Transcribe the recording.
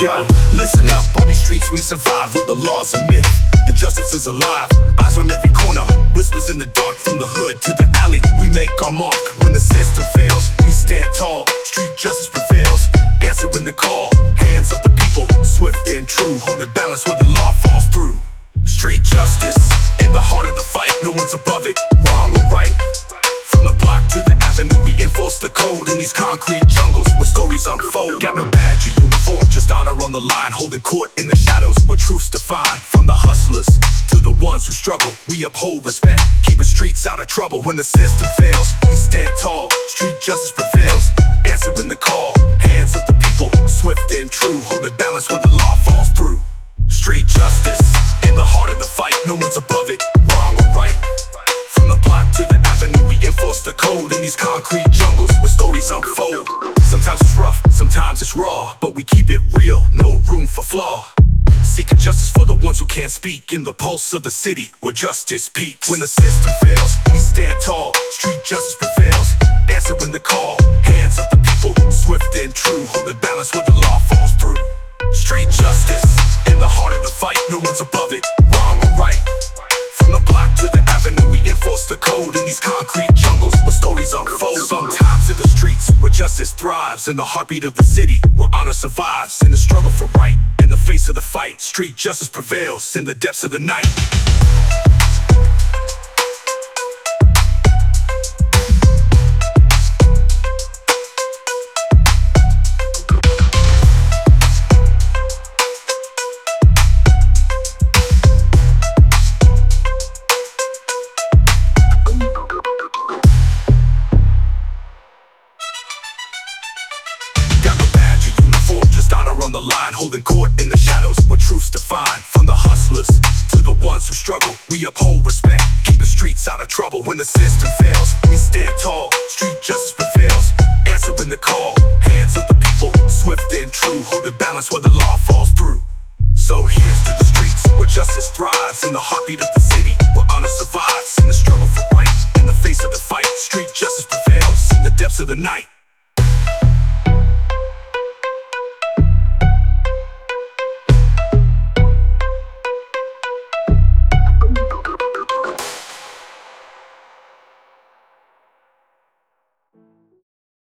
Yo, listen up, on these streets we survive with the laws of myth. The justice is alive, eyes on every corner, whispers in the dark from the hood to the alley. We make our mark when the system fails. We stand tall, street justice prevails. Answer when the call, hands of the people, swift and true. Hold the balance when the law falls through. Street justice, in the heart of the fight, no one's above it, wrong or right. From the block to the avenue, we enforce the code in these concrete jungles where stories unfold. Got no badge or uniform, just honor on the line, holding court in the shadows where truth's defined. From the hustlers to the ones who struggle, we uphold respect, keeping streets out of trouble. When the system fails, we stand tall, street justice prevails. Answer when the call, hands of the people, swift and true. Hold the balance when the law falls through. Street justice, in the heart of the fight, no one's above it, wrong or right. From the block to the avenue, we enforce the code in these concrete jungles where stories unfold. Sometimes it's rough, sometimes it's raw, but we keep it real, no room for flaw. Seeking justice for the ones who can't speak, in the pulse of the city where justice peaks. When the system fails, we stand tall, street justice prevails. Answer when the call, hands of the people, swift and true. Hold the balance when the law falls through. Street justice, in the heart of the fight, no one's above it, wrong or right. From the block to the avenue, we enforce the code in these concrete jungles where stories unfold. Sometimes in the streets where justice thrives, in the heartbeat of the city where honor survives. In the struggle for right, in the face of the fight, street justice prevails in the depths of the night. On the line, holding court in the shadows where truth's defined. From the hustlers to the ones who struggle, we uphold respect, keeping streets out of trouble. When the system fails, we stand tall, street justice prevails. Answer when the call, hands of the people, swift and true. Hold the balance where the law falls through. So here's to the streets where justice thrives, in the heartbeat of the city where honor survives. In the struggle for right, in the face of the fight, street justice prevails in the depths of the night.